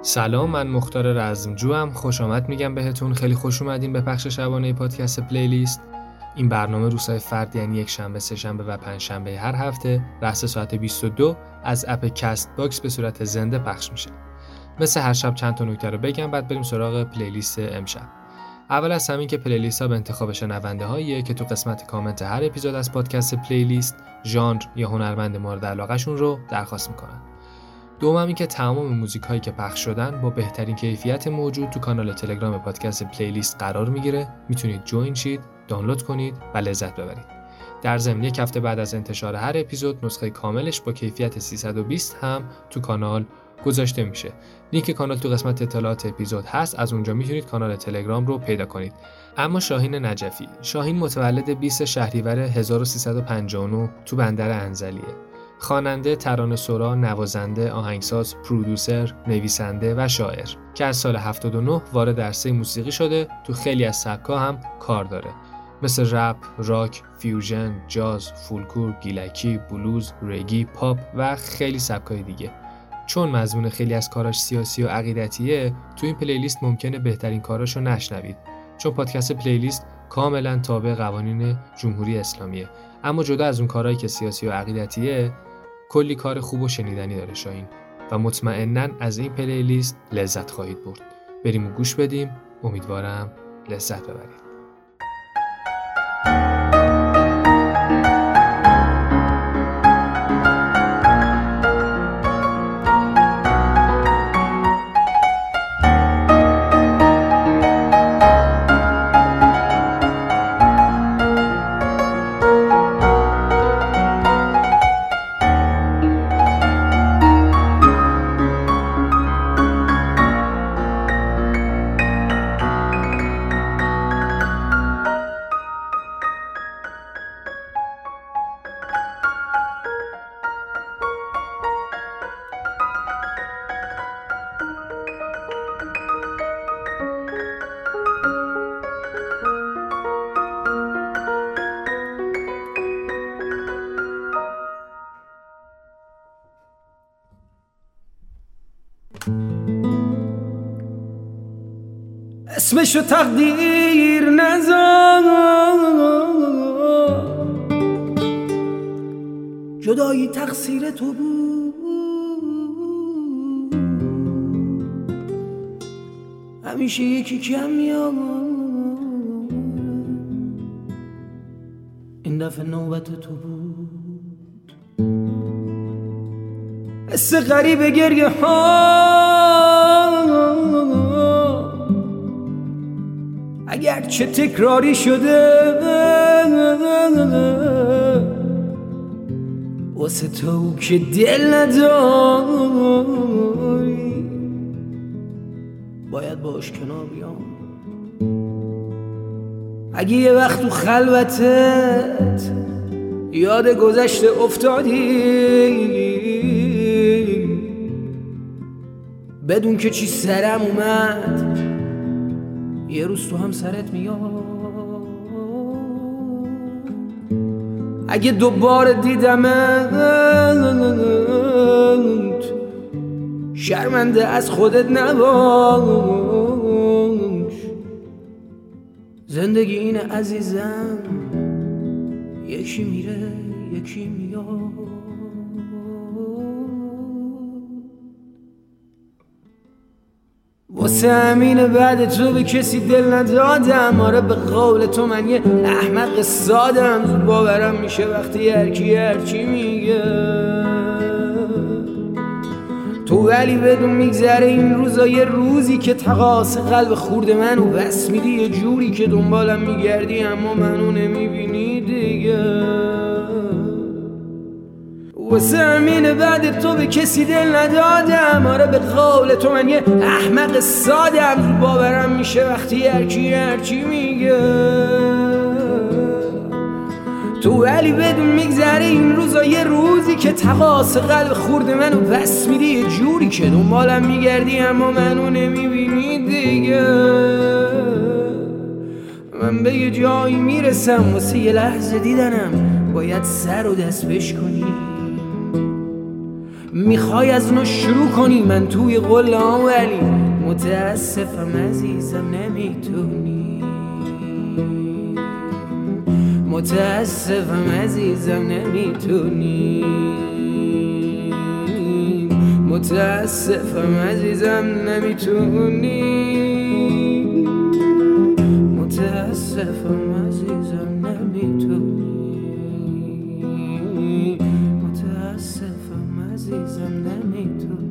سلام، من مختار رزمجوام. خوش آمد میگم بهتون. خیلی خوش اومدین به پخش شبانه پادکست پلیلیست. این برنامه روزهای فرد، یعنی یک شنبه، سه شنبه و پنج شنبه هر هفته رأس ساعت 22 از اپ کست باکس به صورت زنده پخش میشه. مثل هر شب چند تا نکته رو بگم، بعد بریم سراغ پلیلیست امشب. اول از همین که پلیلیست ها به انتخاب شنونده هاییه که تو قسمت کامنت هر اپیزود از پادکست پلیلیست ژانر یا هنرمند مورد علاقه‌شون رو درخواست میکنن. دوم این که تمام موزیک هایی که پخش شدن با بهترین کیفیت موجود تو کانال تلگرام پادکست پلیلیست قرار میگیره. میتونید جوین شید، دانلود کنید و لذت ببرید. در ضمن یک هفته بعد از انتشار هر اپیزود نسخه کاملش با کیفیت 320 هم تو کانال گذاشته میشه. لینک کانال تو قسمت اطلاعات اپیزود هست، از اونجا میتونید کانال تلگرام رو پیدا کنید. اما شاهین نجفی، شاهین متولد 20 شهریور 1359 تو بندر انزلیه. خواننده، ترانه‌سرا، نوازنده، آهنگساز، پرودوسر، نویسنده و شاعر که از سال 79 وارد عرصه موسیقی شده. تو خیلی از سبک‌ها هم کار داره، مثل رپ، راک، فیوژن، جاز، فولکور، گیلکی، بلوز، رگی، پاپ و خیلی سبک‌های دیگه. چون مضمون خیلی از کاراش سیاسی و عقیدتیه، تو این پلیلیست ممکنه بهترین کاراشو نشنوید، چون پادکست پلیلیست کاملا تابع قوانین جمهوری اسلامیه. اما جدا از اون کارهایی که سیاسی و عقیدتیه، کلی کار خوب و شنیدنی داره شاهین و مطمئناً از این پلیلیست لذت خواهید برد. بریم و گوش بدیم. امیدوارم لذت ببرید. اسمشو تقدیر نذار، جدایی تقصیر تو بود، همیشه یکی کم میاد، این دفعه نوبت تو بود. حس غریب گریه ها اگر چه تکراری شده، واسه تو که دل نداری باید باش کنار بیام. اگه یه وقت تو خلوتت یاد گذشته افتادی، بدون که چی سرم اومد یه روز تو هم سرت میاد. اگه دوباره دیدمت شرمنده از خودت نباش. زندگی اینه عزیزم، یکی میره یکی میاد. واسه همینه بعد تو به کسی دل ندادم. آره به قول تو من یه احمق سادم، زود باورم میشه وقتی هرکی میگه تو، ولی بدون میگذره این روزا یه روزی که تقاص قلب خورد منو بس میدی، یه جوری که دنبالم میگردی اما منو نمیبینی دیگه. واسه همینه بعد تو به کسی دل ندادم. آره به قول تو من یه احمق سادم، زود باورم میشه وقتی هرچی میگه تو، ولی بدون میگذره این روزا یه روزی که تقاص قلب خورد منو بس میدی، یه جوری که دنبالم میگردی اما منو نمیبینی دیگه. من به یه جایی میرسم واسه یه لحظه دیدنم باید سر و دست بشکنی. میخوای از نو شروع کنی، من توی قله‌ام ولی متاسفم عزیزم نمیتونی. متاسفم عزیزم نمیتونی. متاسفم عزیزم نمیتونی. متاسفم عزیزم نمیتونی. متاسفم عزیزم نمیتونی.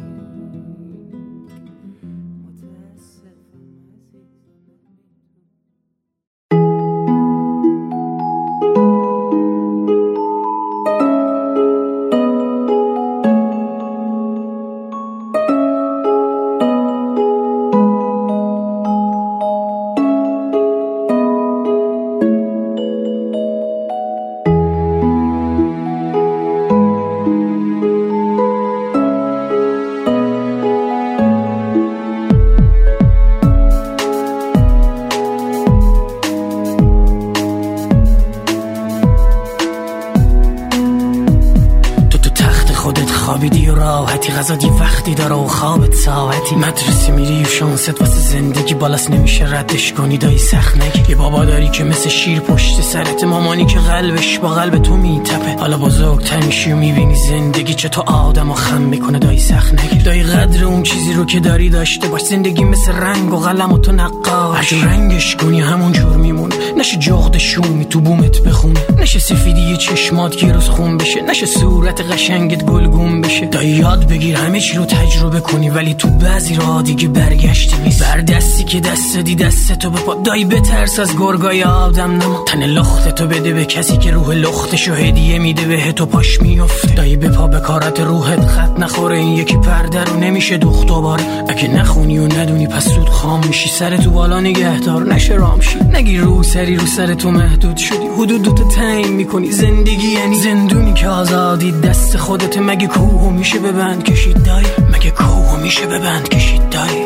خوابیدی و راحتی، غذا وقتی داره و خوابت ساعتی، مدرسه میری و شانست واسه زندگی بالاست نمیشه ردش کنی، دایی سخت نگی. یه بابا داری که مثل شیر پشت سرت، مامانی که قلبش با قلب تو میتپه. حالا بزرگتر میشی و میبینی زندگی چطور آدمو خم میکنه، دایی سخت نگی. دایی قدر اون چیزی رو که داری داشته باش. زندگی مثل رنگ و قلم و تو نقاش، هر رنگش کنی همون جور میمونه. نشه جغد شومی تو بومت بخونه، نشه سفیدی چشمات یه روز خون بشه، نشه صورت قشنگت گلگون بشه. دایی یاد بگیر همه چی رو تجربه کنی، ولی تو بعضی راه دیگه برگشتی نیست. بر دستی که دست دی دستتو بپا، دایی بترس از گرگای آدم نما. تن لختتو بده به کسی که روح لختشو هدیه میده به تو پاش میفته. دایی بپا به کارت روحت خط نخوره، این یکی پرده رو نمیشه دوخت دوباره. اگه نخونی و ندونی پس زود خام میشی، سرتو بالا نگهدار نشه رامشی. نگی رو سری رو سر تو محدود شدی، حدودتو تعیین میکنی. زندگی یعنی زندونی که آزادی دست خودت. مگه کوهو میشه ببند کشید دایی؟ مگه کوهو میشه ببند کشید دایی؟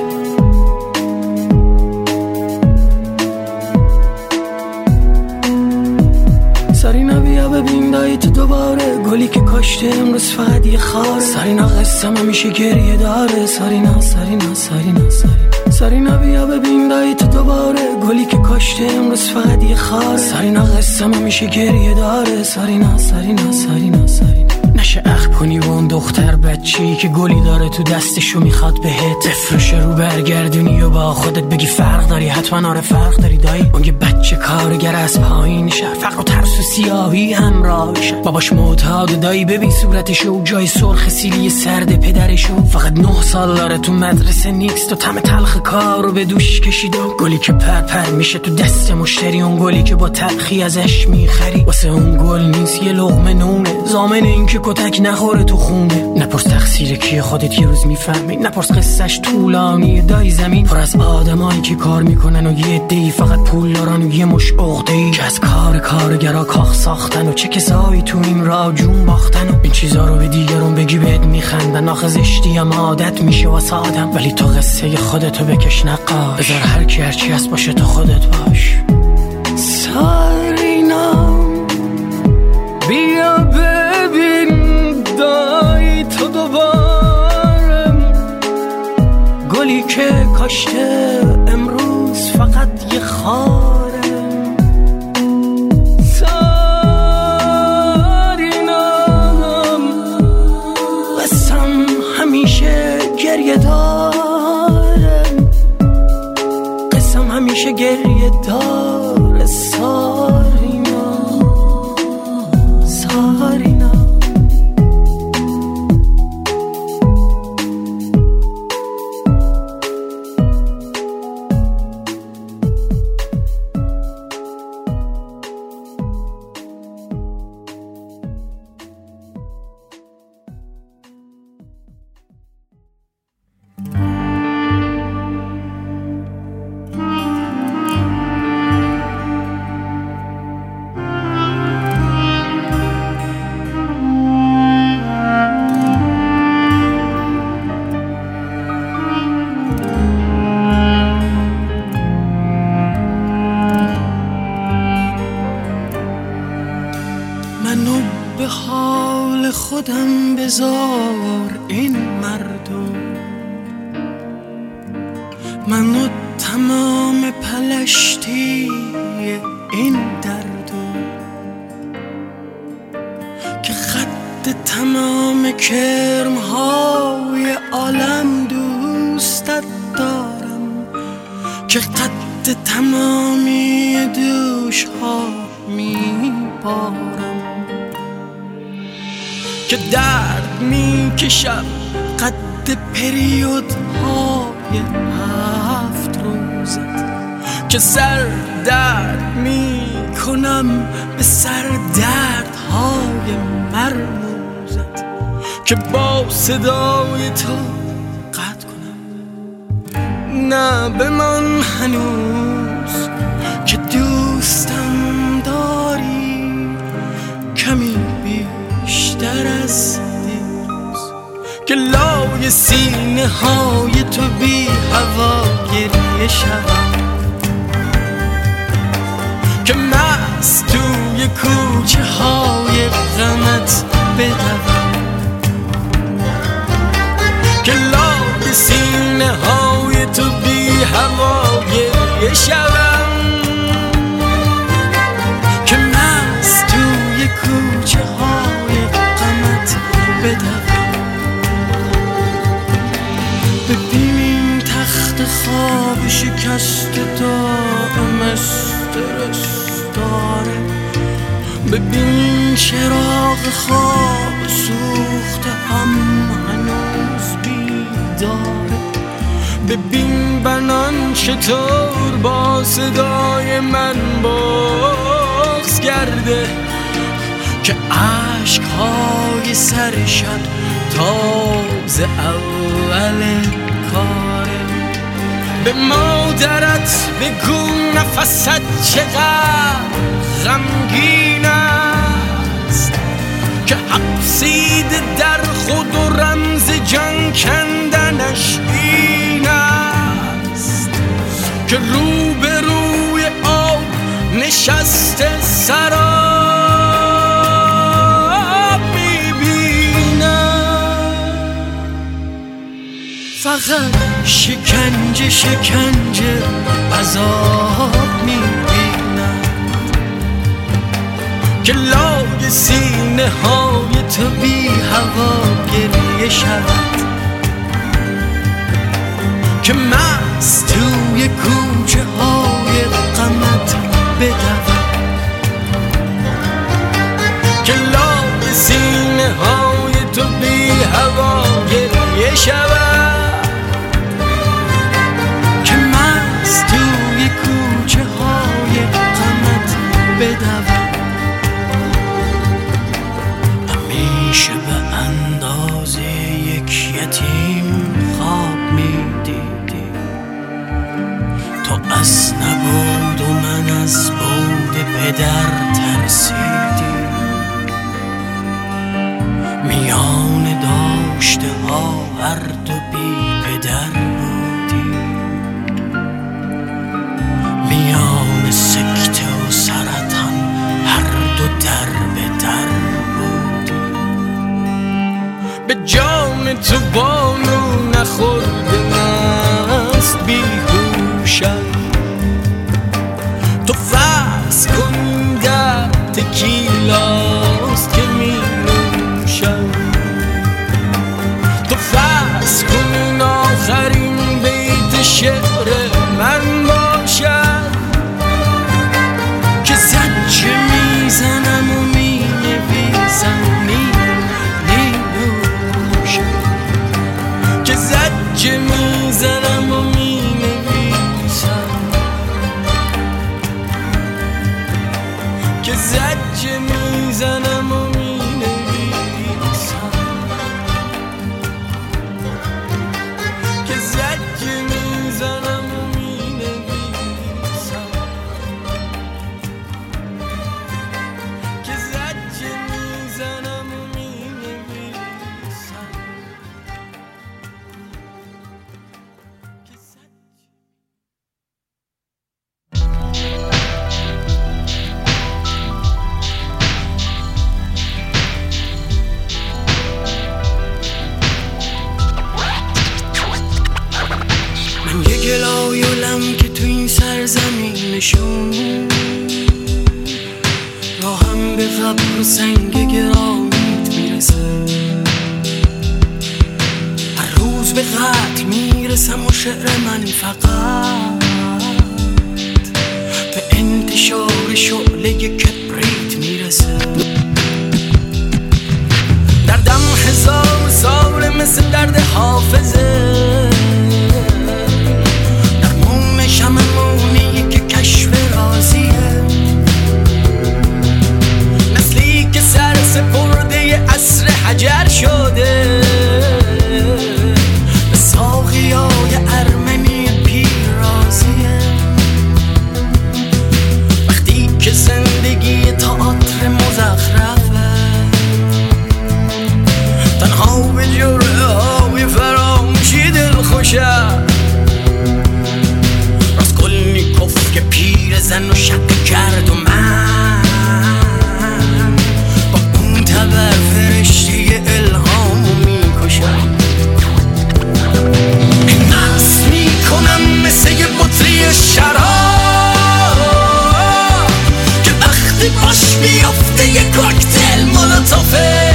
سارینا بیا ببین دایی تو دوباره، گلی که کاشته امروز فقط یه خاره. سارینا قصم همیشه گریه داره. سارینا سارینا سارینا سارینا سارینا بیا ببین دایی تو دوباره، گلی که کاشته امروز فقط یه خاره. سارینا قصم همیشه گریه داره. سارینا سارینا سارینا سارینا نشه اخ کنی و اون دختر بچه‌ای که گلی داره تو دستشو میخواد بهت بفروشه، رو برگردونی و با خودت بگی فرق داری. حتما آره فرق داری دایی. اون یه بچه کارگر از پایین شهر، فقر و ترس و سیاهی همراهشه. باباش معتاد دایی، ببین صورتشو و جای سرخ سیلی سرد پدرشو. فقط 9 سال داره تو مدرسه نیکست و طعم تلخ کارو به دوش کشیده. گلی که پر میشه تو دست مشتری، اون گلی که با تلخی ازش میخری. واسه اون گل نیست یه لقمه نونه، ضامن این که کتک نخوره تو خونه. نپرس تقصیر کیه خودت یه روز میفهمی، نپرس قصهش طولانی دای. زمین پر از آدمایی که کار میکنن و یه عده‌ای فقط پول دارن و یه مش عقده‌ای که از کارگرا کاخ ساختن و چه کسایی تو این راه جون باختن. و این چیزا رو به دیگرون بگی بهت میخندن، آخه زشتی هم عادت میشه واسه آدم. ولی تو قصه خودتو بکش نقاش، بذار هر کی هر چی هست باشه تو خودت باش. سارینا بیا ببین دایی تو دوباره، گلی که کاشته امروز فقط یه خاره. سارینام قسم همیشه گریه داره، قسم همیشه گریه داره. سارینا سارینا به حال خودم بذار این مردم، من و تمام پلشتی این دردم که خط تمام کرمهای عالم دوستت دارم، که خط تمامی دوشها میبارم، که درد میکشم قد پریودهای 7 روزت، که سر درد میکنم به سر دردهای مرموزت، که با صدای تو قطع کنم نه بمان هنوز که دوستم داری کمی بیشتر از دیروز، که لای سینه های تو بی هوا گریه شدم، که مست توی کوچه های غمت بدوم، که لای سینه های تو بی هوا گریه شدم، که مست توی کوچه های غمت بدوم. ببینیم تخت خواب شکست دائم استرس داره، ببین چراغ خواب سوخته هم هنوز بیداره، ببین بنان چطور با صدای من بغض کرده، که عشقهای سر شب تازه اول کاره. به مادرت بگو نفست چقدر غمگین است، که حبسیده در خود و رمز جان کندنش این است، که روبروی آب نشسته سراب میبینم، فقط شکنجه شکنجه عذاب میبینم، که لای سینه های تو بی هوا گریه شود، که مست توی کوچه های غمت بدوم، که لای سینه های تو بی هوا گریه شود، که مست توی کوچه های غمت بدوم. همیشه به اندازه یک یتیم خواب میدیدی، تو از نبود و من از بود پدر ترسیدی، میان داشته ها هر دو بی پدر بودی، میان سکته و سرطان هر دو در به در بودی، به جام تو بانو نخورده مست بیهوشم، تو فرض کن در تکیلاست که می نوشم، تو فرض کن آخرین بیت شعر من باشد، که زجه میزنم و می نویسم می نوشم، قبر و سنگ گرامیت میرسه. هر روز به قتل میرسم و شعر من فقط به انتشار شعله کبریت میرسه. دردم 1000 ساله مثل درد حافظه، درمون شمعونی که کشف رازیه، نسلی که سر سپرده عصر حجر شده، به ساقیای ارمنی پیرازیه. وقتی که زندگی تئاتر مزخرفه، تنها به جرعه های فراموشی دل خوشه، راسکولنیکوف که پیر زن و شک کرد و من با اون تبر فرشته الهامو میکشم. مست میکنم مثل یه بطری شراب که وقتی باش بیافته یه کوکتل مولوتوفه.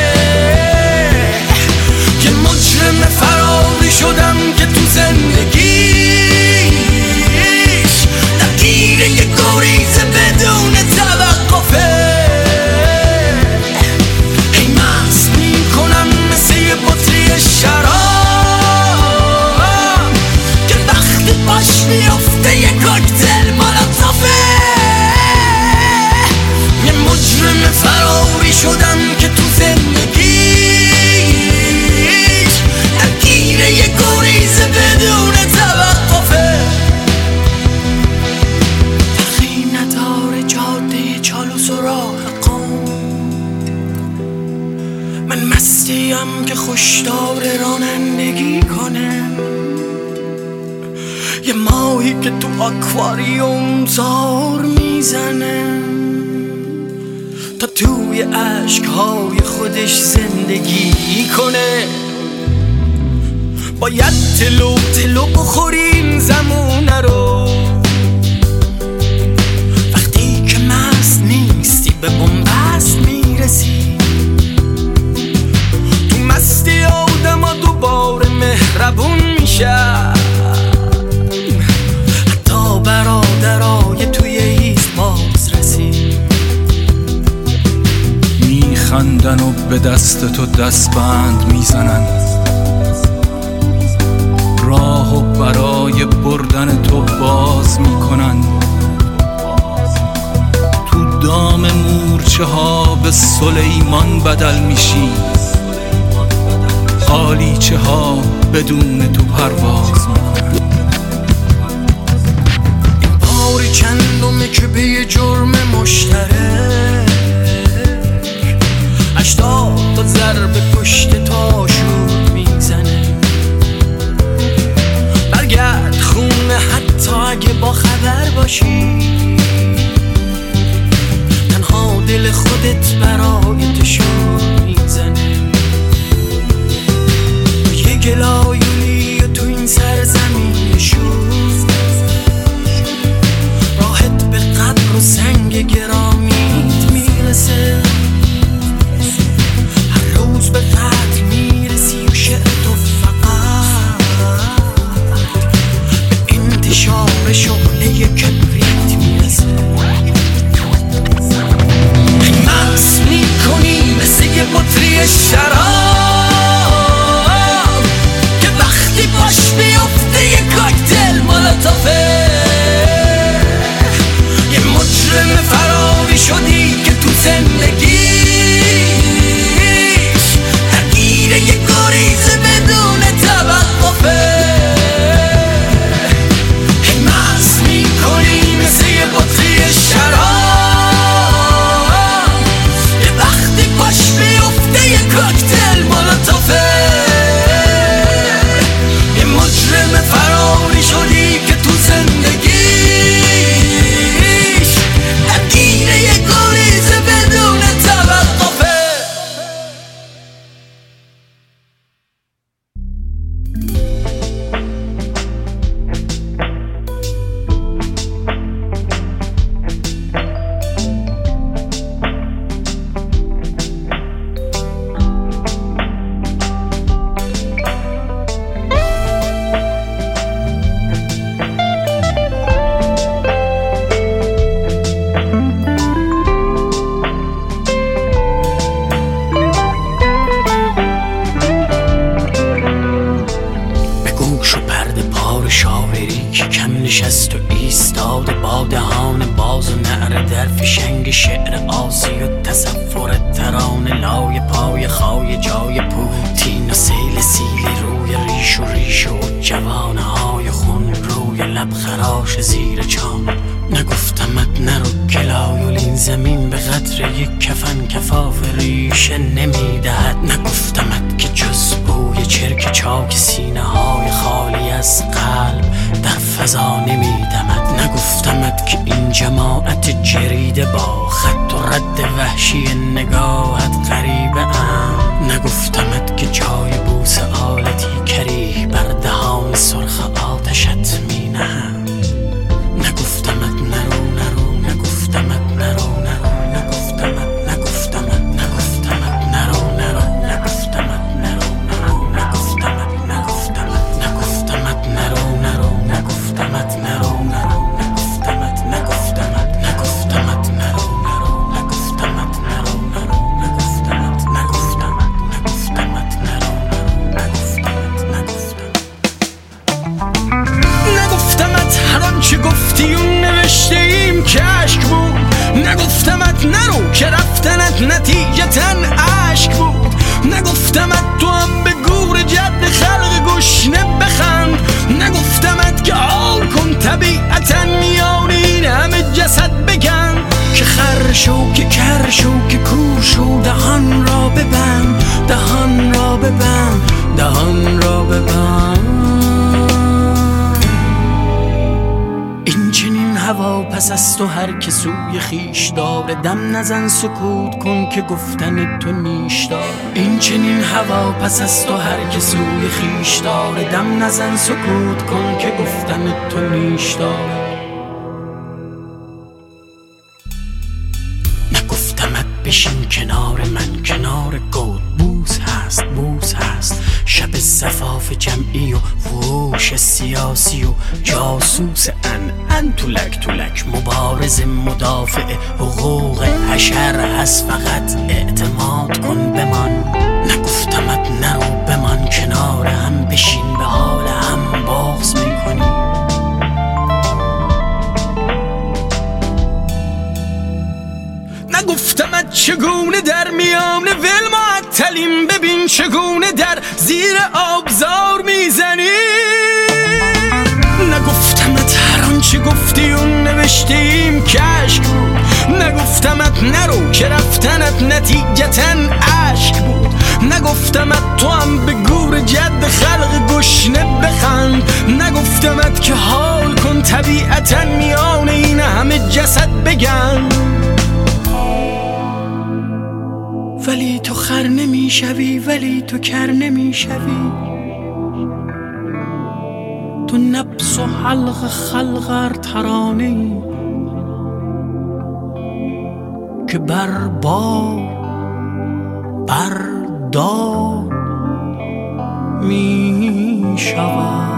یه مجرم فراری شدم که تو زندگیش درگیر یه گریز بدون توقفه. هی مست میکنم مثل یه بطری شراب که وقتی باش میافته یه کوکتل مولوتوفه. یه مجرم فراری شدم که تو زندگیش درگیر یه گریز بدون توقفه. فرقی نداره جاده چالوس و راه قم، من مستیم که خوشدار رانندگی کنم. یه ماهی که تو آکواریوم زار میزنه تا توی عشقهای خودش زندگی کنه. باید تلو بخوریم زمونه رو، وقتی که مست نیستی به بنبست میرسی. تو مستی آدم ها دوباره مهربون میشه، حتی برادرای توی هیز باز رسی. میخندن و به دست تو دستبند میزنن، راهو برای بردن تو باز میکنن. تو دام مورچه ها به سلیمان بدل میشی، قالیچه ها بدون تو پرواز میکنن. این باری چندمه که به یه جرم مشترک 80 تا ضربه پشت تاشور میزنه. برگرد خونه حتی اگه با خبر باشی، تنها دل خودت برای تشور میزنه. یه گلایونی تو این سرزمین شور، راحت به قبر و سنگ گرامیت میرسه. هر روز به قتل میرسی و شعر تو فقط به انتشار شعله کبریت میرسه. مست میکنی مثل یه بطری شراب که وقتی باش بیافته یه کوکتل مولوتوفه. یه مجرم فراری شدی که تو زندگیش درگیر یه گریز بدون توقفه. هی مست میکنی مثل یه بطری شراب که وقتی باش بیفته یه کوکتل لب خراش زیر چام. نگفتمت نرو کلایل این زمین به قدر یک کفن کفاف ریشه نمیدهد. نگفتمت که جز بوی چرک چاک سینه های خالی از قلب در فضا نمیدمد. نگفتمت که این جماعت جریده با خط و رد وحشی نگاهت غریبه ام. نگفتمت که جای بوس آلتی کریه بر دهان سرخ آتشت می نهم. نگفتمت نرو نرو، نگفتمت نرو نرو، نگفتمت نگفتمت نگفتمت نرو نرو، نگفتمت نرو نرو، نگفتمت نگفتمت نگفتمت نرو نرو، نگفتمت نرو نرو، نگفتمت نگفتمت نگفتمت نرو نرو، نگفتمت نرو نرو، نگفتمت نگفتمت نگفتمت نرو نرو، نگفتمت نگفتمت. نگفتمت هر آنچه گفتی اون نوشته ایم که عشق بود. نگفتمت نرو که رفتنت نتیجتاً عشق بود. نگفتمت تو هم به گور جد خلق گشنه بخند. نگفتمت که حال کن طبیعتاً میان این همه جسد بگن. که خر شو که کر شو که کور شو، دهان را ببند، دهان را ببند، دهان را ببند. این چنین هوا پس از تو هر که سوی خیش داره. دم نزن سکوت کن که گفتن تو نیش داره. این چنین هوا پس از تو هر که سوی خیش داره. دم نزن سکوت کن که گفتن تو نیش داره. نگفتمت بشین کنار من، کنار گود بوس هست، بوس هست. شب زفاف جمعی و فروش سیاسی و جاسوس ان تولک تولک. مبارز مدافع حقوق حشر هست، فقط اعتماد کن بمان. نگفتمت نرو بمان کنار هم، بشین به حال هم بغض میکنی. نگفتمت چگونه در میان ول معطلیم، ببین چگونه در زیر آبزار میزنی. نگفتمت هر آنچه گفتی اون نوشته ایم که عشق بود. نگفتمت نرو که رفتنت نتیجتاً عشق بود. نگفتمت تو هم به گور جد خلق گشنه بخند. نگفتمت که حال کن طبیعتاً میان این همه جسد بگن. ولی تو خر نمیشوی، ولی تو کر نمیشوی. تو نبض و حلق خلق ارترانه ای که بربار بردار میشود.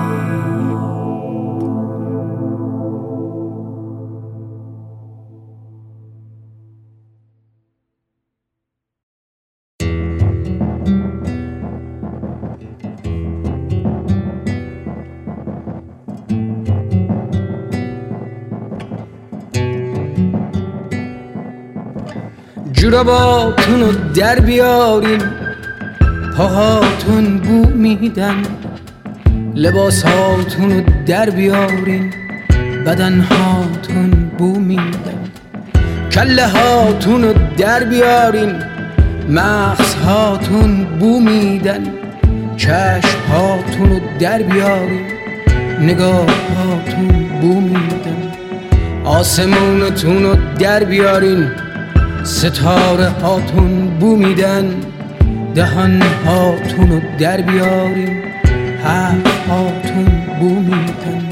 جوراباتونو در بیارین، پاهاتون بو میدن. لباساتونو در بیارین، بدنهاتون بو میدن. کله هاتونو در بیارین، مغزهاتون بو میدن. چشمهاتونو در بیارین، نگاهاتون بو میدن. آسمونتونو در بیارین، ستاره هاتون بو میدن. دهان هاتونو در بیارین، حرف هاتون بو میدن.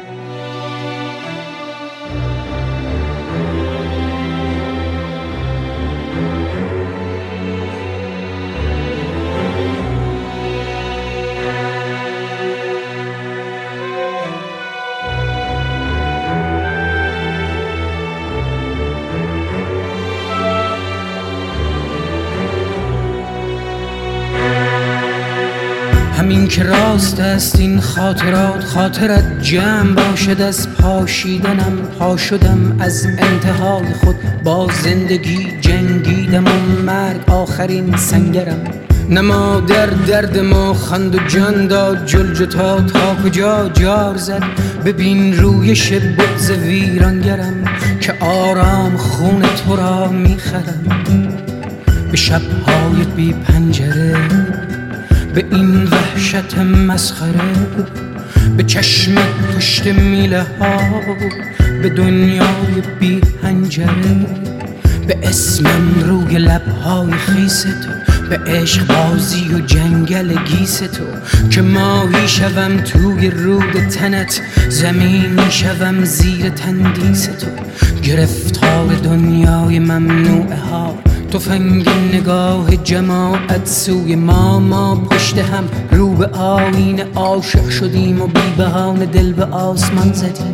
همین که راست است این خاطرات، خاطرت جمع باشد از پاشیدنم. پا شدم از انتهای خود، با زندگی جنگیدم و مرگ آخرین سنگرم. نما در درد ما خند و جان داد، جلجو تا کجا جار زد. ببین رویش بغض ویرانگرم که آرام خون تو را میخرم. به شبهای بی پنجره، به این وحشت مسخره، به چشم پشت میله ها، به دنیای بی پنجره، به اسمم روی لبهای خیس تو، به عشق بازی و جنگل گیس تو، که ماهی شوم توی رود تنت، زمینی شوم زیر تندیس تو. گرفتار دنیای ممنوعه ها، تفنگ نگاه جماعت سوی ما پشت هم رو به آینه عاشق شدیم و بی بهانه دل به آسمان زدیم.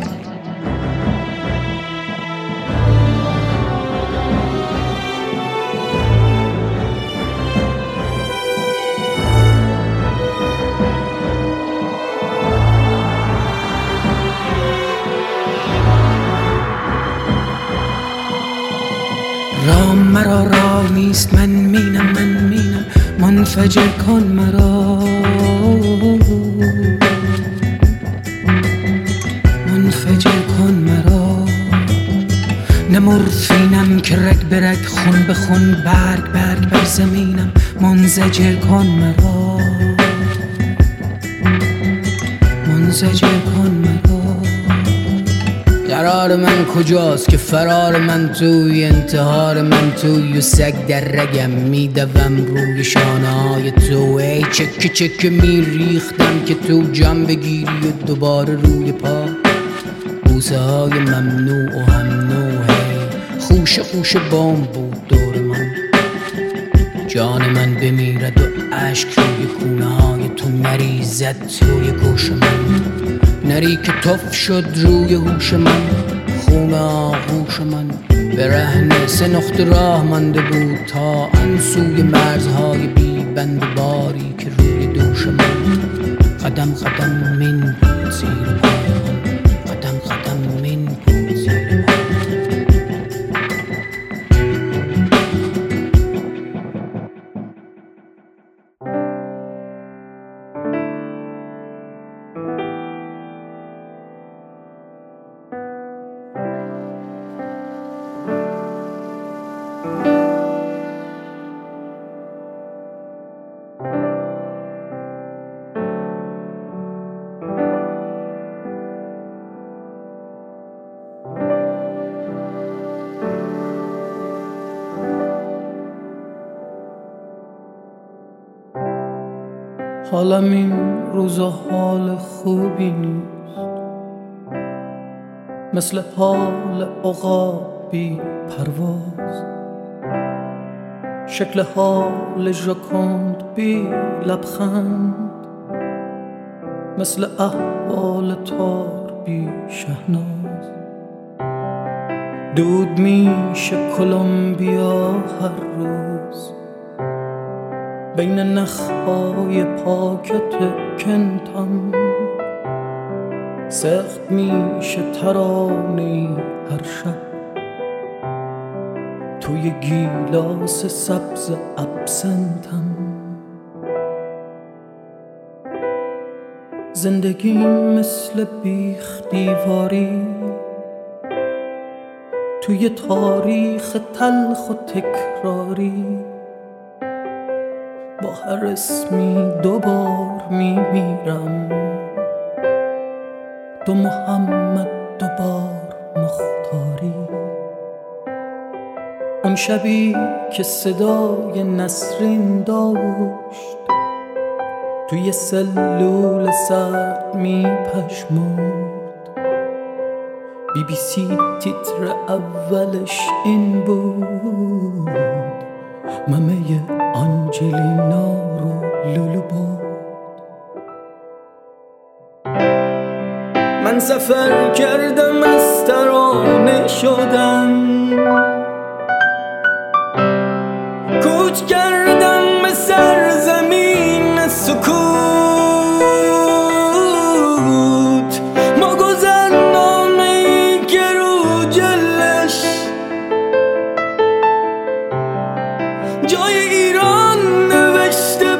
رام مرا راه نیست، من مینم منفجر کن مرا، منفجر کن مرا. نه مورفینم که رگ به رگ، خون به خون، برگ بر زمینم، منزجر کن مرا، منزجر کن مرا. قرار من کجاست که فرار من توی، انتحار من توی، و سگ در رگم میدوم روی شانه های تو. ای چکه میریختم که تو جام بگیری و دوباره روی پا. بوسه های ممنوع و هم نوعه، خوش بام بود دور من. جان من بمیرد و عشق روی کونه های تو نریزد توی گوش من. نری که تف شد روی هوش من، خون آغوش من به رهن 3 نقطه راه مانده بود تا آن سوی مرزهای بی بند باری که روی دوش من. قدم من بود زیر پای من، قدم من بود زیر پای من. حالم این روزا حال خوبی نیست، مثل حال عقاب بی پرواز، شکل حال ژاکوند بی لبخند، مثل احوال تار بی شهناز. دود میشه کلمبیا هر روز، بین نخهای پاکت کنتم، سخت میشه ترانه‌ای هر شب توی گیلاس سبز ابسنتم. زندگی مثل بیخ دیواری توی تاریخ تلخ و تکراری، با هر اسمی 2 بار میمیرم، 2 محمد 2 بار مختاری. اون شبی که صدای نسرین داشت توی سلول سرد میپشمرد، BBC تیتر اولش این بود، ممه آنجلینا رو لولو بود. من سفر کردم، از ترانه شدم، کوچ کردم به سرزمین سکوت. ما گذرنامه‌ای که رو جلش جای ایران نوشته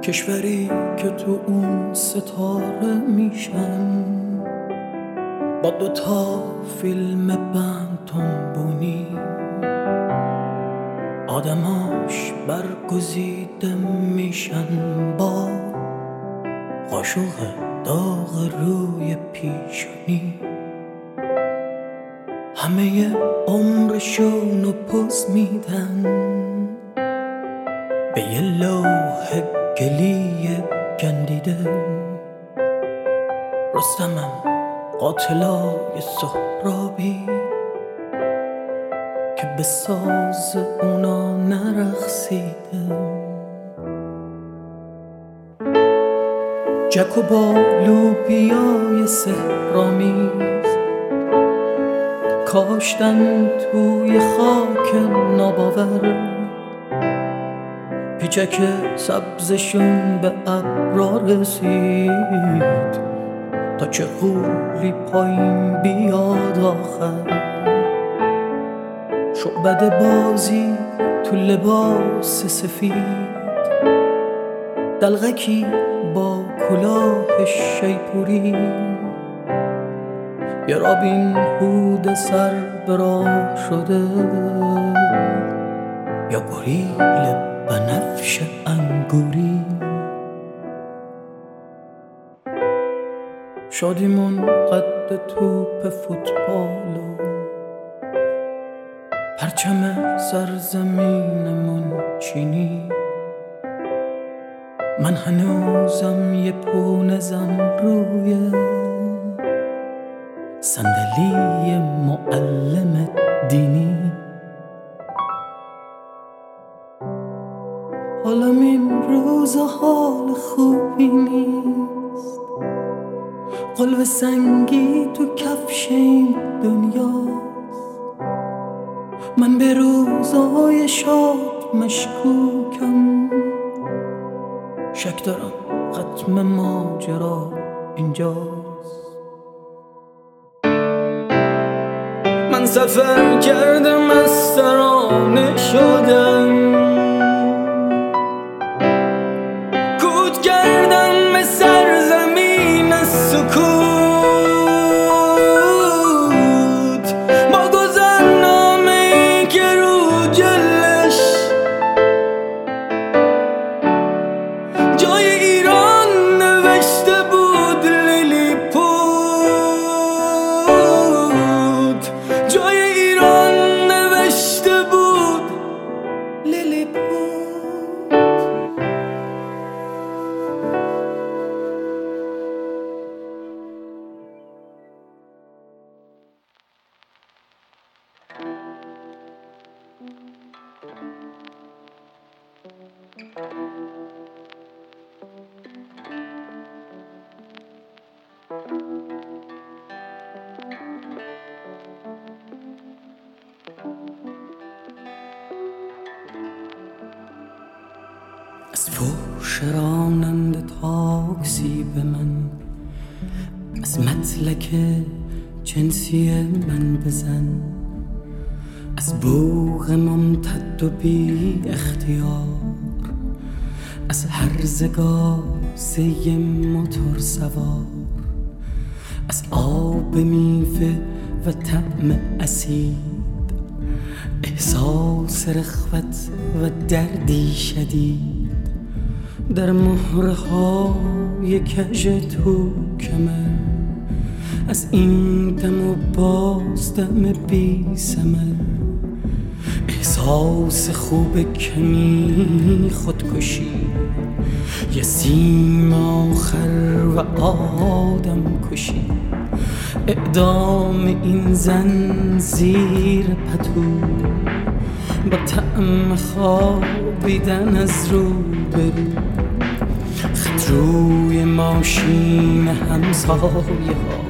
کشوری که تو اون ستاره میشن با 2 فیلم بنتون آدماش برگزیده میشن با قاشق داغ روی پیشونی همه عمرشونو پوز میدن به یه لوح گلی گندیده رستمم قاتلای سهرابی که به ساز اونا نرقصیده جک و با لوبیای سحرآمیز کاشتن توی خاک ناباور پیچک سبزشون به ابرا رسید تا چه غولی پایین بیاد آخر شعبده بازی تو لباس سفید دلغکی با کلاه شیپوری یه رابین هود سر به راه شده یا گوریل بنفش انگوری شادیمون قد توپ فوتبال و پرچم سرزمینمون چینی من هنوزم یه پونزم روی صندلی معلم دینی حالم این روزا حال خوبی نیست قلب سنگی تو کفش این دنیاست من به روزای شاد مشکوکم شک دارم ختم ماجرا اینجاست من سفر کردم از ترانه شدم کود کردم به سرزمین سکوت با گذرنامه‌ای که رو جلش جای ایران نوشته بود لیلیپوت جای ایران نوشته بود لیلیپوت از فوش راننده تاکسی به من از مطلق جنسی من بزن از بوق ممتد و بی اختیار از هرزه گازه موتور سوار از آب میوه و طعم اسید احساس رخوت و دردی شدید در مهره های کژ توکمه از این دم و باز دم بی ثمر احساس خوب کمی خودکشی یه سیم آخر و آدم کشی اعدام این زن زیر پتو با طعم خوابیدن از رو برو خط روی ماشین همسایه ها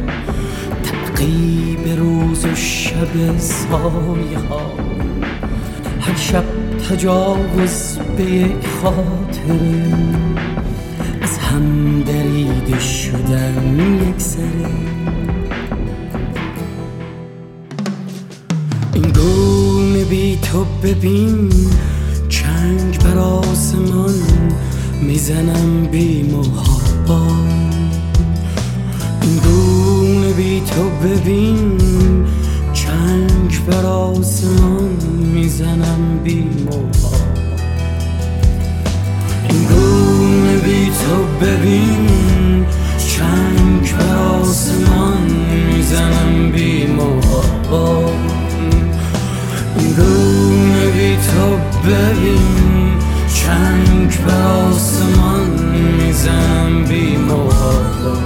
تعقیب روز و شب سایه ها هر شب تجاوز به یک خاطره از هم دریده شدن یک سره این گونه بی تو ببین چنگ بر آسمان میزنم بی محبت. این گونه بی تو ببین چنگ بر آسمان میزنم بی محبت. این گونه بی تو ببین چنگ بر آسمان میزنم بی محبت. این گونه بی تو ببین چنگ بر آسمان میزنم بی محبت.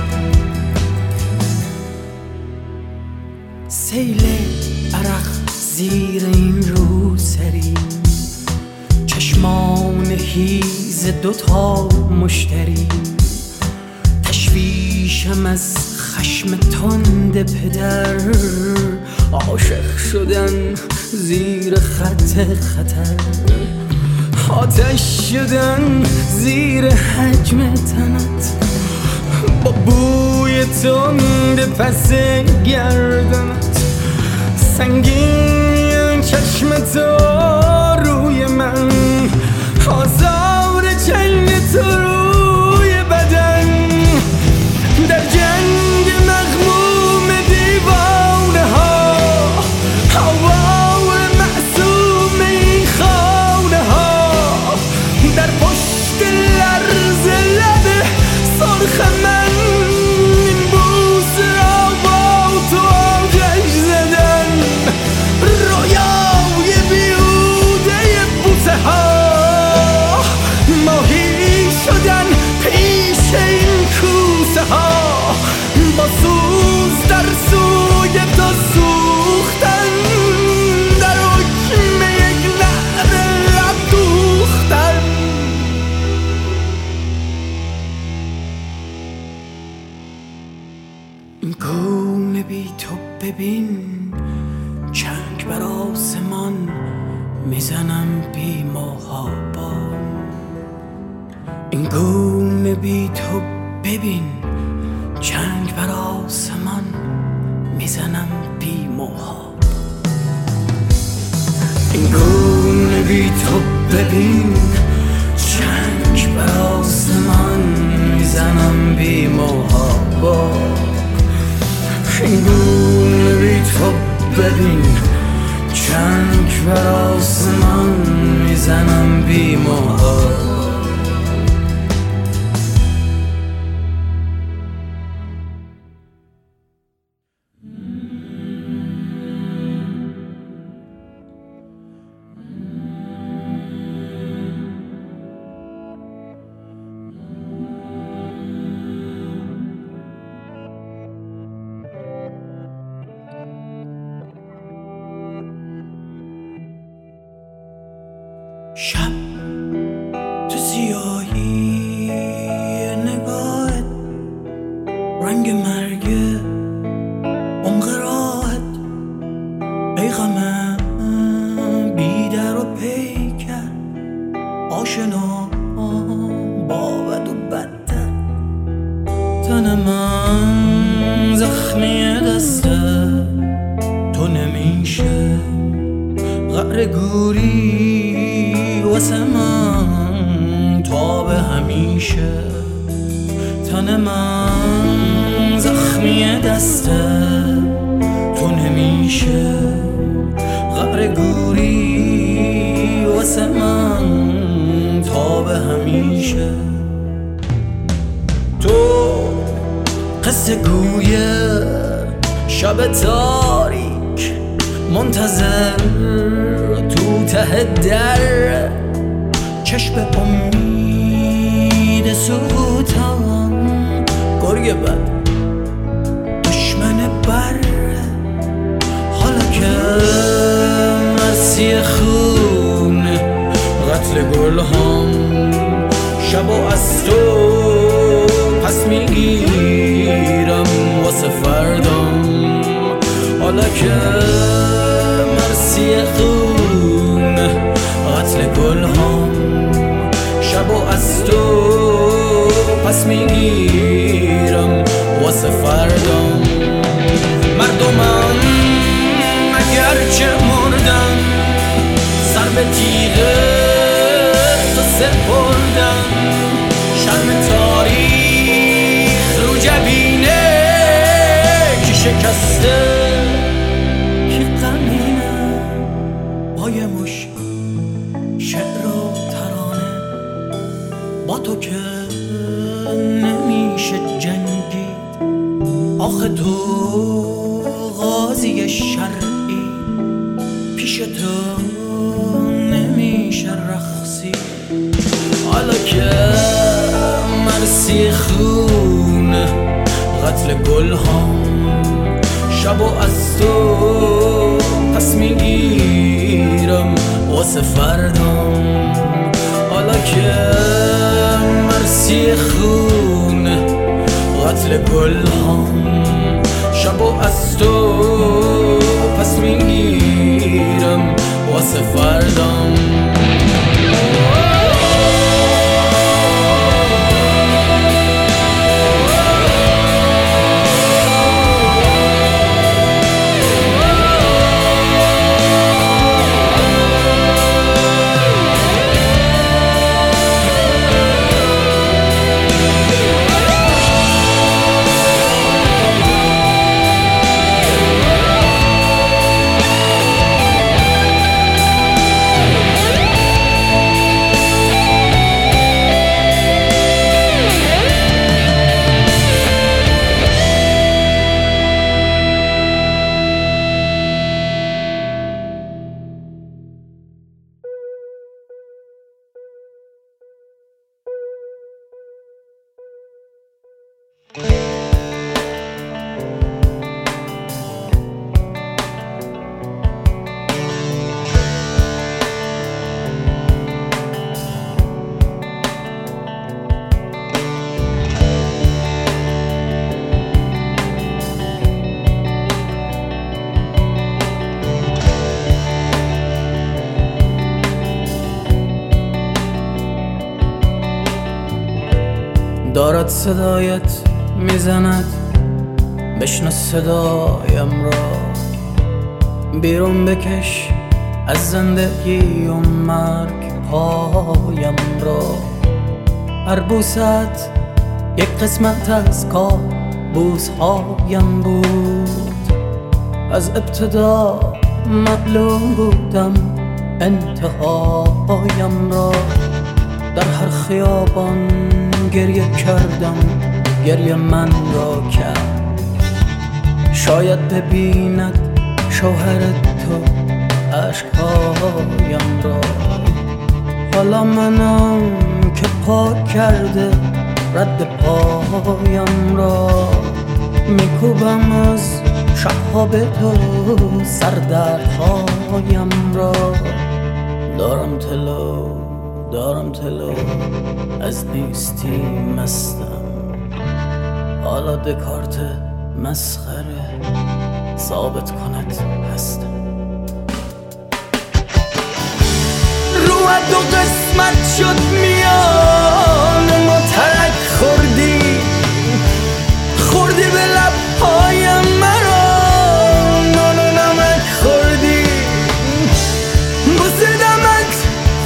سیل عرق زیر این روسری، چشمان هیز دوتا مشتری، تشویشم از خشم تند پدر، عاشق شدن زیر خط خطر، آتش شدن زیر حجم تنت، با بوی تند پس گردنت، سنگین چشم تو روی من، آزار چنگ تو روی بدن، در جنگ مغموم دیوانه ها، هوای معصوم این خانه ها، در پشت لرز لب سرخ من، این بوس را با تو آتش زدن، رویای بیهوده بوسه ها، ماهی شدن پیش این کوسه ها، با سوز در سوی تو سوختن، در حکم یک نعره لب دوختن. این گونه بی تو ببین چنگ بر آسمان میزنم بی محابا. این گونه بی تو ببین چنگ بر آسمان میزنم بی محابا. این گونه بی تو ببین چنگ بر آسمان میزنم بی محابا. این گونه بی تو ببین چنگ بر آسمان میزنم بی محابا. شب تو سیاهی نگاهت، رنگ مرگ عمق راحت، ای غم بی در و پیکر، آشنا با بد و بدتر، تن من زخمی دسته تو نمیشه، قعر گوری واسه من تا به همیشه، تن من زخمی دسته تو نمیشه، قعر گوری واسه من تا به همیشه. تو قصه گوی شب تاریک منتظر تو ته در، چشم امید سقوطم، گرگ بد دشمن بر، حالا که مرسی خون قتل گل هم شب و از تو پس میگیرم واسه فردم، حالا که مرسی خون قتل گل هم شب و از تو پس میگیرم واسه فردم. مردمم اگرچه مردن سر به تیغ تو سپردن، های مش شعر و ترانه با تو که نمیشه جنگید. آخه تو غازی شرعی، پیش تو نمیشه رقصی. حالا که مرسی خونه قتل گل هم شب و از تو پس میگیرم واسه فردام. حالا که مرسی خونه قتل گل هم شب و از تو پس میگیرم واسه فردام. دارد صدایت میزند، بشنو صدایم را. بیرون بکش از زندگی و مرگ پایم را. هر بوست یک قسمت از کابوس هایم بود. از ابتدا معلوم بودم انتهایم را. در هر خیابان گریه کردم، گریه من را کرد. شاید ببیند شوهر تو عشقهایم را. حالا منم که پاک کرده رد پایم را. میکوبم از شبها به تو سردردهایم را. دارم تلو از نیستی مستم. حالا دکارت مسخره ثابت کند هستم. روح دو قسمت شد میان ما، ترک خوردی به لبهایم مرا. نان و نمک خوردی بوسه دمت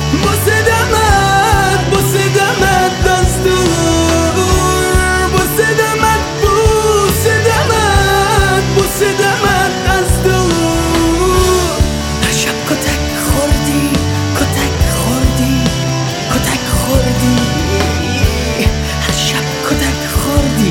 از دور. بوسه دمت از دور. هر شب کتک خوردی. هر شب کتک خوردی.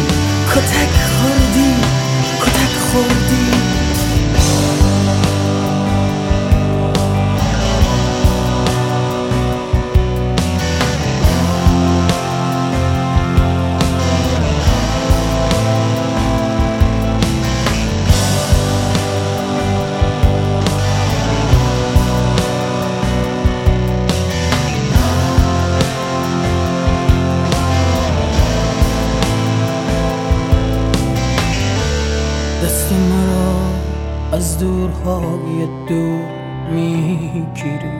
دست مرا از دورهای دور میگیری.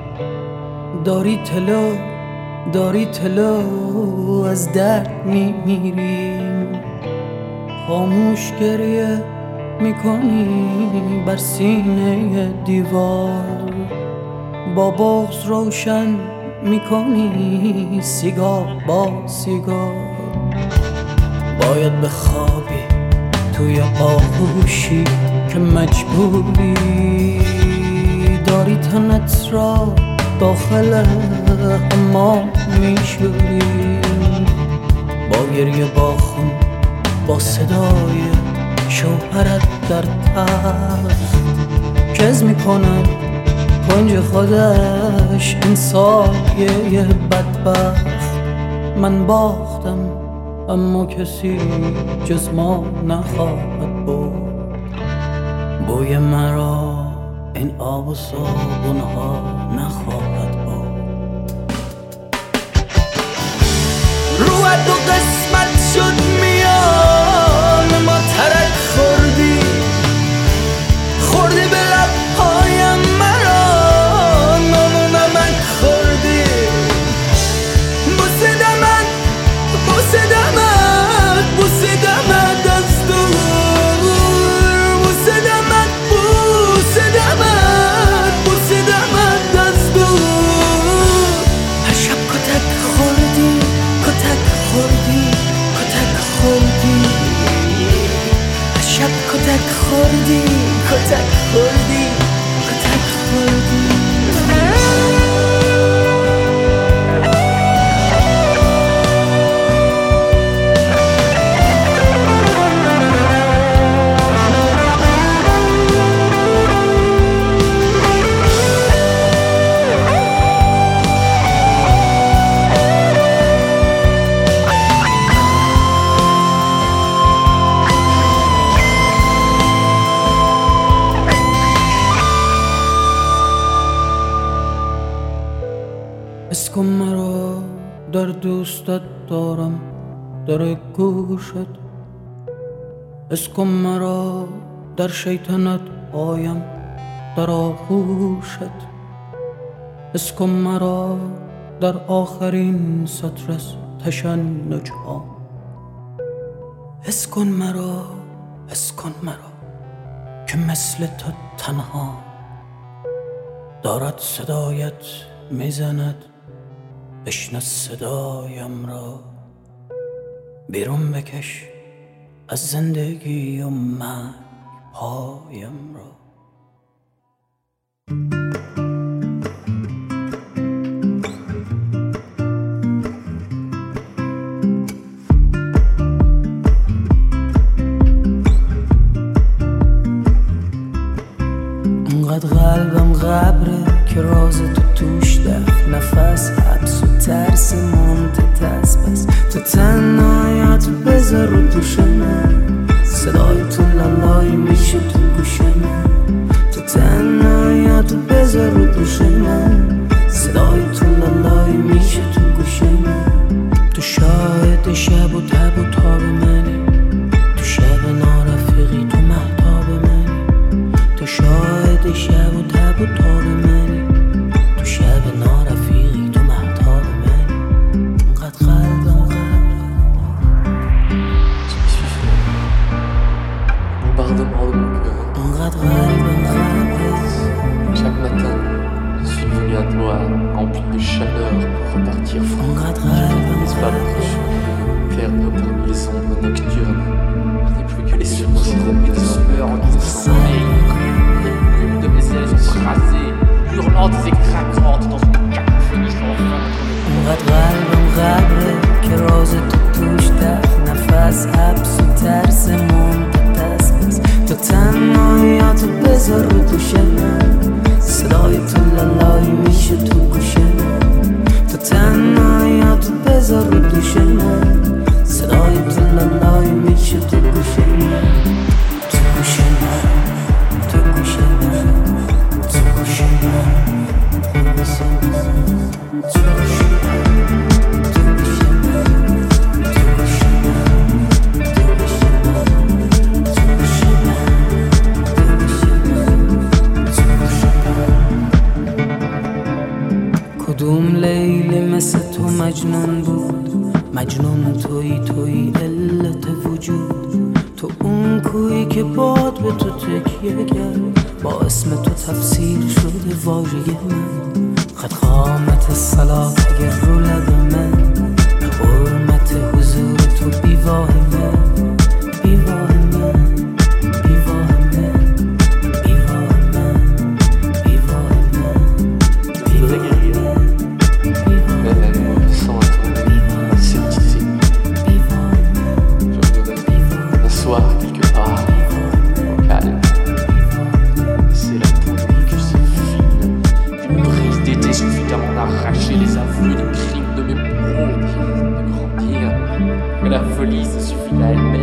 داری تلو از درد میمیریم. خاموش گریه میکنی بر سینه دیوار. با بغض روشن میکنی سیگار با سیگار. باید بخوابی توی آغوشی که مجبوری. داری تنت غمت را داخل حمام میشوریم، با گریه با خون با صدای شوهرت در تخت کز میکنم کنج خودش این سایه بدبخت. من باختم اما کسی جز ما نخواهد بود، بوی مرا این آب و صابونها نخواهد بود. روحت دو قسمت شد میان ما، ترک خوردی به لبهایم مرا، نام و نمک خوردی. بوسه دمت از دور، بوسه دمت از دور. هر شب کتک خوردی هر شب کتک خوردی. اسکن مرا در دوستت دارم در گوشت، اسکن مرا در شیطنت آیم در آغوشت، اسکن مرا در آخرین سطر از تشنج ها. اسکن مرا که مثل تو تنها دارد صدایت میزند، بشنو صدایم را. بیرون بکش از زندگی و مرگ پایم را. انقدر قلبم قبره که راز تو توش دفت، نفس حبس و ترس منتتس، بس تو تنهایت بذار رو دوش من، صدای تو لالایی میشه تو گوش من. تو تنهایت بذار رو دوش من، صدای تو لالایی میشه تو گوش من. تو شاهد شب و تب و تاب منی، تو شب نارفیقی تو مهتاب منی. تو شاهد شب و تب و تاب منی، تو شب نارفیقی تو مهتاب منی. انقدر قلبم Chaque matin, je suis venu à toi, rempli de chaleur pour repartir franc. N'est-ce pas votre cheveux, perdre parmi les ombres nocturnes. Je n'ai plus que les sources et de sueur en sommeil. Les plumes de mes ailes sont rasées, hurlantes et craquantes dans une cacophonie sans fin. انقدر قلبم غبره که راز تو توش دفت، نفس حبس و ترس منتتس، بس تو تنهاییاتو بذار رو دوش من، صدای تو لالایی میشه تو گوش من. تو تنهاییاتو بذار رو دوش من، صدای تو لالایی میشه تو گوش من. تو گوش من، تو گوش من، تو گوش من، تو گوش من. کدوم لیلی مثل تو مجنون بود، مجنون تویی علت وجود. تو اون کویی که باد به تو تکیه کرد، با اسم تو تفسیر شده واژه من. خط قامت صلاح اگر رو لب من، حرمت حضور تو بیواه من، بیواه من، بیواه من، بیواه من، بیواه من.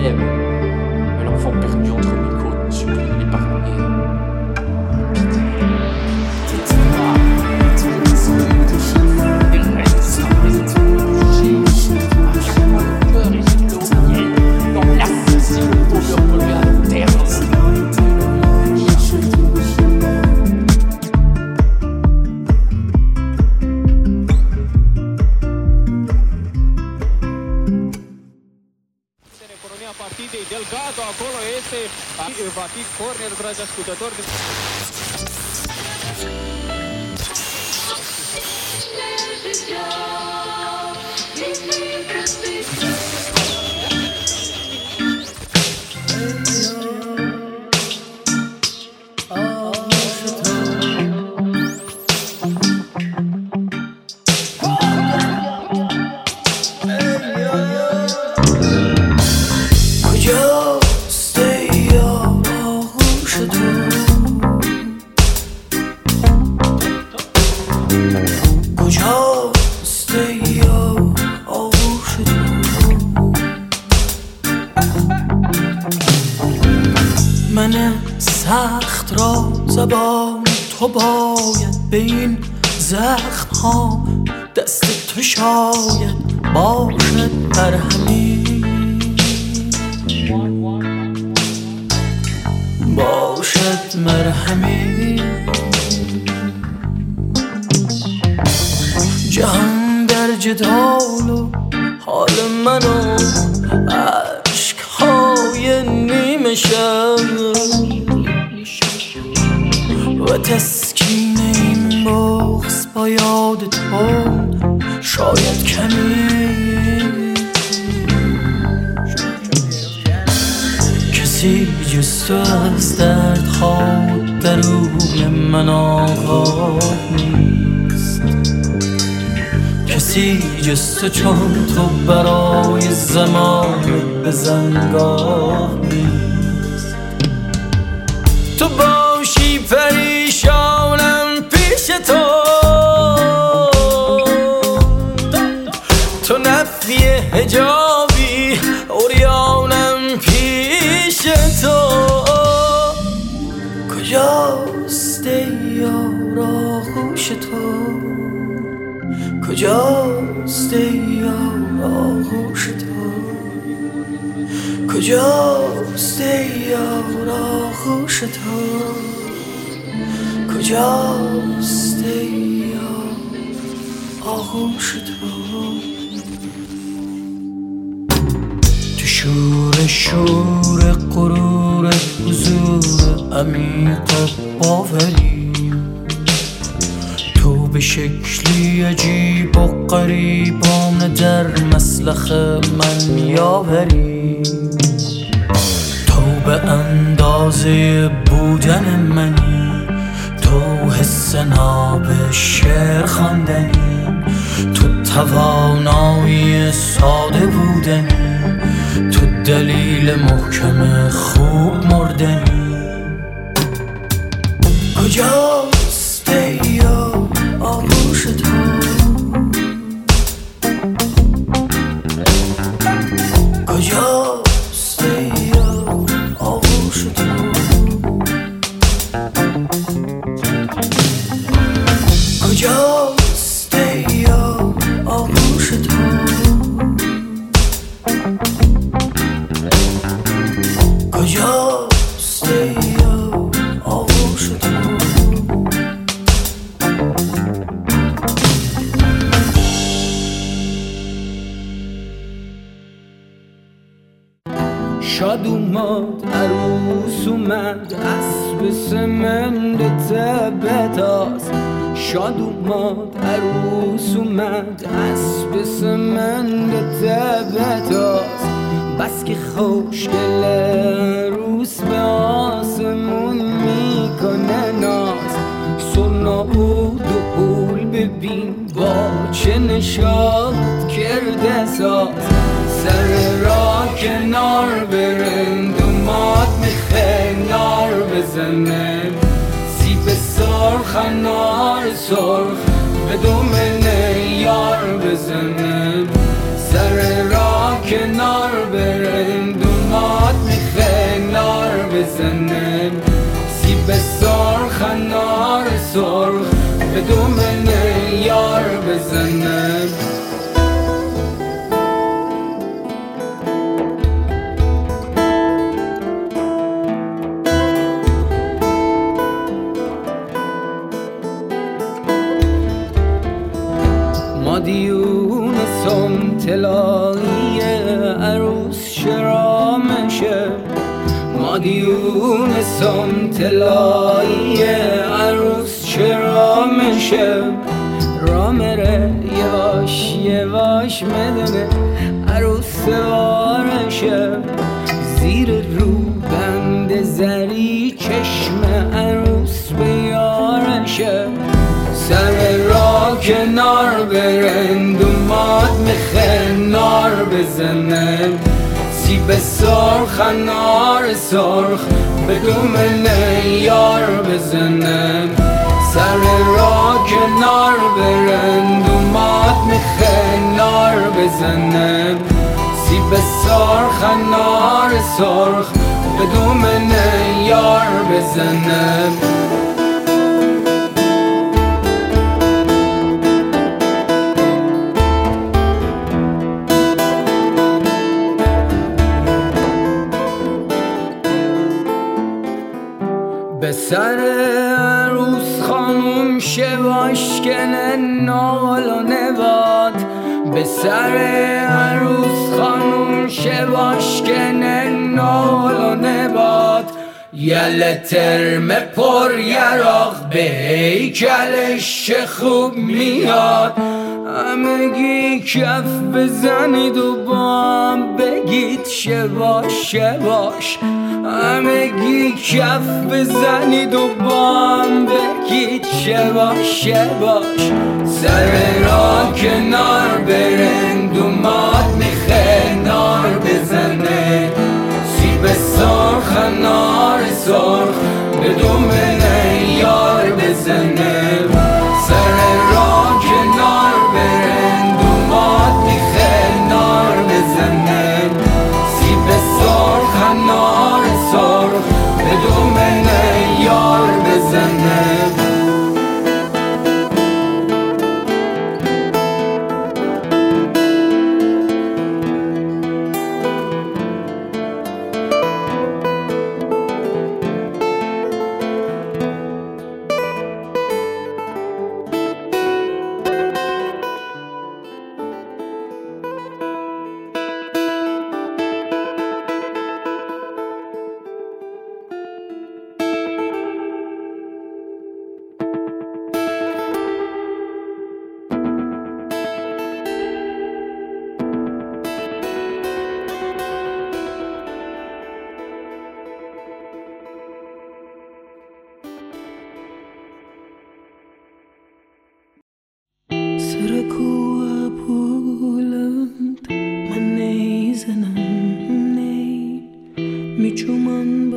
mienne. Mais l'enfant perdu entre mes côtes me supplie de l'épargner. Delgado acolo este va fi corner, dragi ascultători. سخت را زبان تو باید به این زخم ها دست تو شاید باشد مرهمی باشد مرهمی جهان در جدال و حال منو عشقهای نیمه شب و تسکین این بغض با یاد تو شاید کمی کسی جز تو از دردها درون من آگاه نیست کسی جز تو چون تو برای زمان بزنگاه نیست تو باشی پریشانم پیش تو تو نفی حجابی عریانم پیش تو کجاست یار آغوش تو کجاست یار آغوش تو کجاست یار آغوش تو کجاست یار آغوش تو تو شور غرور حضور عمیق باوری تو به شکلی عجیب و غریبانه در مسلخ من یاوری تو به اندازه بودن منی تو حس ناب شعر خواندنی تو توانایی ساده بودنی تو دلیل محکم خوب مردنی کجاست یار آغوش تو کجاست یار آغوش تو کجاست یار آغوش تو کجاست یار آغوش تو شاد اومد عروس اومد اسب سمند تبتاست شاد اومد عروس اومد اسب سمند تبتاست بس که خوشگل روس به آسمون میکنه ناز سرنا بود و پول ببین با چه نشاد کرده ساز سر را کنار برن دومات میخه نار بزنه سیب سرخ نار سرخ به دومنه یار بزنه سر را کنار برن دومات سرخ به دامن یار بزنه. مادیون سمتلایی عروس شرامشه، مادیون سمتلایی عروس شرامشه، را مره یواش یواش مدنه عروس سوارشه، زیر رو بند زری چشم عروس بیارشه، سر را کنار برند و ماد میخه نار بزنه، سیب سرخ انار سرخ به دامن یار بزنه، سر را کنار برند و ماد میخه نار بزنه، سیب سرخ انار سرخ به دامن یار بزنه. به سر عروس خانوم شواش کنه نال و نبات، به سر عروس خانوم شواش کنه نال و نبات، یله ترم پر یراق به هیکلش چه خوب میاد، همگی کف بزنید و با هم بگید شواش شواش، همگی کف بزنید و با هم بگید شواش شواش، سر را کنار برند و ماد میخه نار بزنه، سیب سرخ انار سرخ به دامن یار بزنه، سر را کنار برند و ماد میخه نار بزنه، سیب سرخ انار سرخ به دامن یار بزنه. سر کوه بلند من نیزنم نی میچومن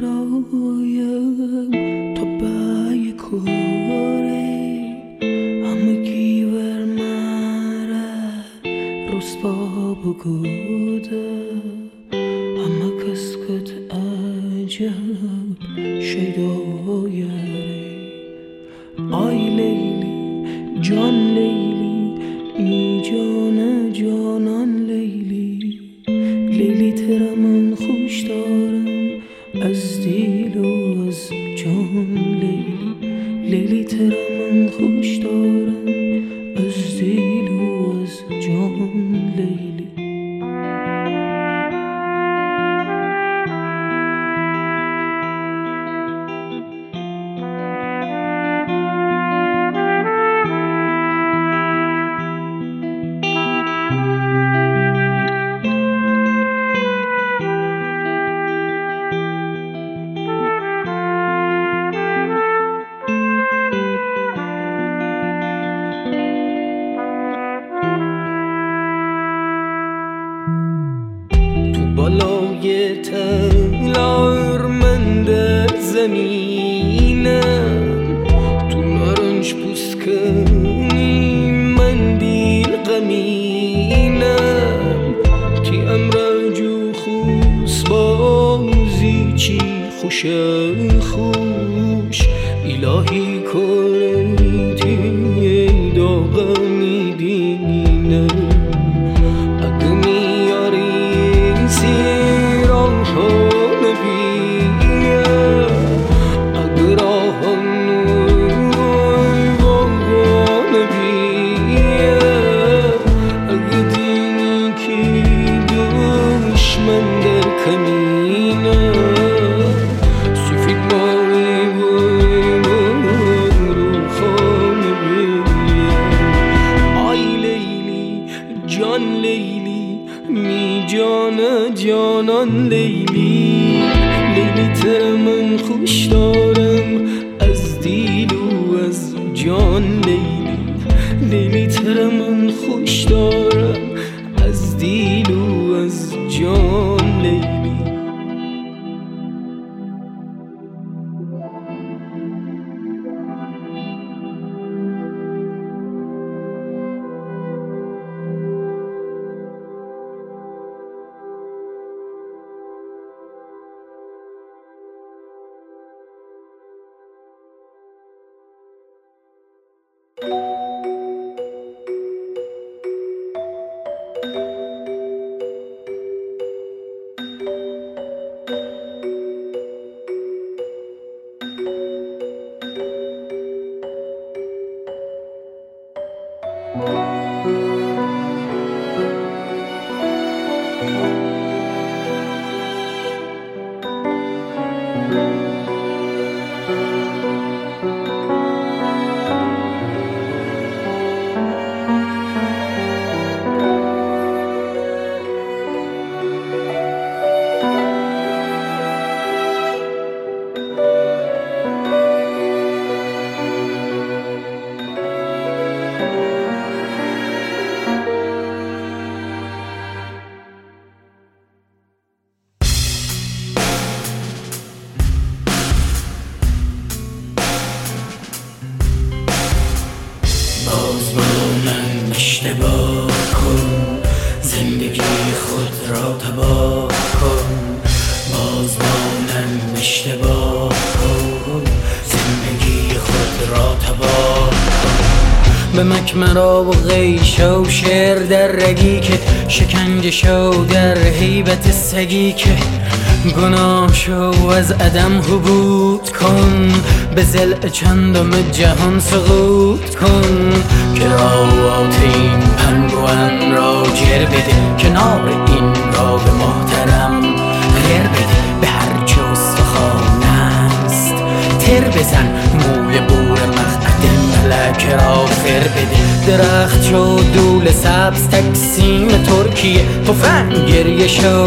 برایم تا بای کوره همگی ور مره رسوا بگوده همه کس کت عجب شیدایره آی لیلی جان لیلی ای جان جانان لیلی، لیلی ترا من خوش دارم از دیل و از جان لیلی، لیلی ترا من خوش دارم از دیل و از جان لیلی. بالای تلارمند زمینم تو نارنج پوست کنی من دیل غمینم تی امراجو خوص بازی چی خوش خوش الهی کل جان لیلی لیلی تر من خوش دارم از دیل و از جان لیلی لیلی تر من خوش دارم از دیل و از جان لیلی. باز با من اشتباه کن زندگی خود را تباه کن باز با من اشتباه کن زندگی خود را تباه کن به مکمرا و غیشا و شعر در رگی که شکنجه شو در هیبت سگی که گناه شو از عدم حبوط کن به ضلع چندم جهان سقوط کن کراوات این پنگوان را جر بده کنار این را به محترم غیر بده به هرچه استخوان است تر بزن موی بور مقعد ملک را خیر بده درخت شو دول سبز تقسیم ترکیه تفنگ گریه شو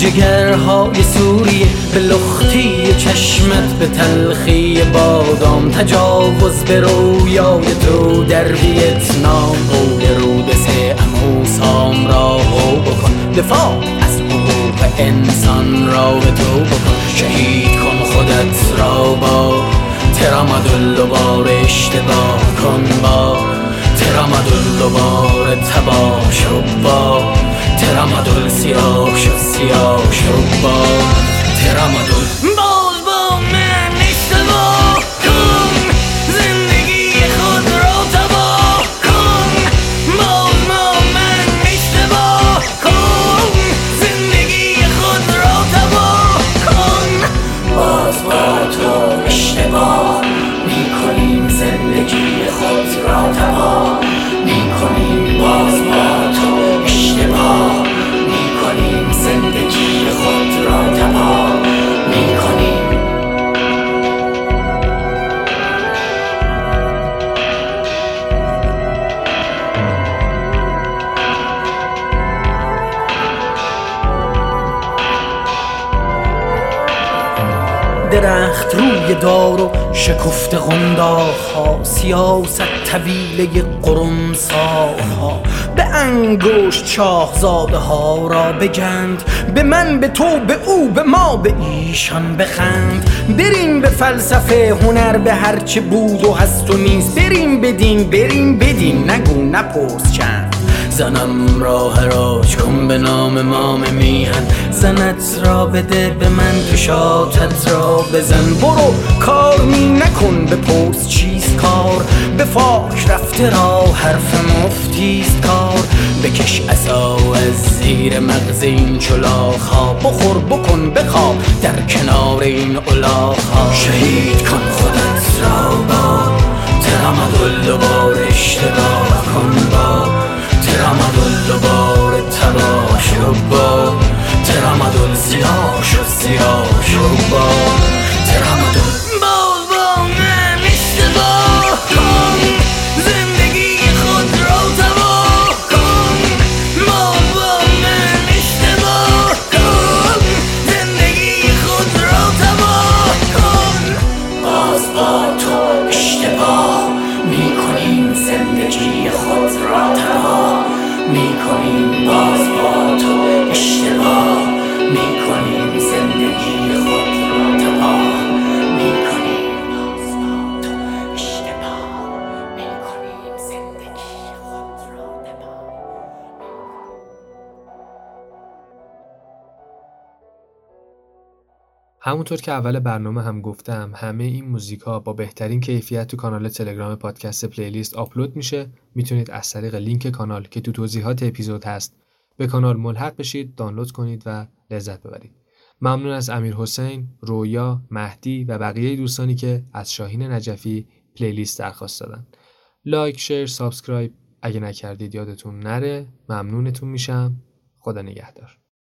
جگرهای سوریه به لختی چشمت به تلخی بادام تجاوز به رویای تو در ویتنام قول رود سه اموسام را هو بکن دفاع از حقوق انسان را به تو بکن شهید کن خودت را با ترامادول و بار اشتباه کن با ترامادول و بار تباه شو با ترامادول سیاه شو سیاه شو با ترامادول باز با من اشتباه کن زندگی خود را تباه کن باز با من اشتباه کن زندگی خود را تباه کن باز با تو اشتباه میکنیم زندگی خود را تباه میکنیم باز با تو اشتباه میکنیم زندگی خود را تباه میکنیم درخت روی دار و شکفت قنداق ها سیاست طویله قرمساق ها به انگشت شاهزاده ها را بگند به من به تو به او به ما به ایشان بخند بریم به فلسفه هنر به هرچه بود و هست و نیست بریم بدین نگو نپرس چند زنم را حراج کن به نام مام میهن زنت را بده به من کشاتت را بزن برو کار می نکن بپرس چیست کار به فاک رفته را حرف مفتیست کار بکش عصا از زیر مغز این چلاخا بخور بکن بخواب در کنار این الاخا شهید کن خودت را با ترامادول و بار اشتباه کن با ترامادول و بار تباه شو با ترامادول سیاه شو سیاه شو با ترامادول باز با من اشتباه کن زندگی خود را تباه کن باز با من اشتباه کن میکنیم باز با تو اشتباه میکنیم زندگی خود را تباه میکنیم باز با تو اشتباه میکنیم زندگی خود را تباه. همونطور که اول برنامه هم گفتم همه این موزیک ها با بهترین کیفیت تو کانال تلگرام پادکست پلیلیست آپلود میشه. میتونید از طریق لینک کانال که تو توضیحات اپیزود هست به کانال ملحق بشید، دانلود کنید و لذت ببرید. ممنون از امیر حسین، رویا، مهدی و بقیه دوستانی که از شاهین نجفی پلیلیست درخواست دادن. لایک، شیر، سابسکرایب اگه نکردید یادتون نره. ممنونتون میشم. خدا نگهدار.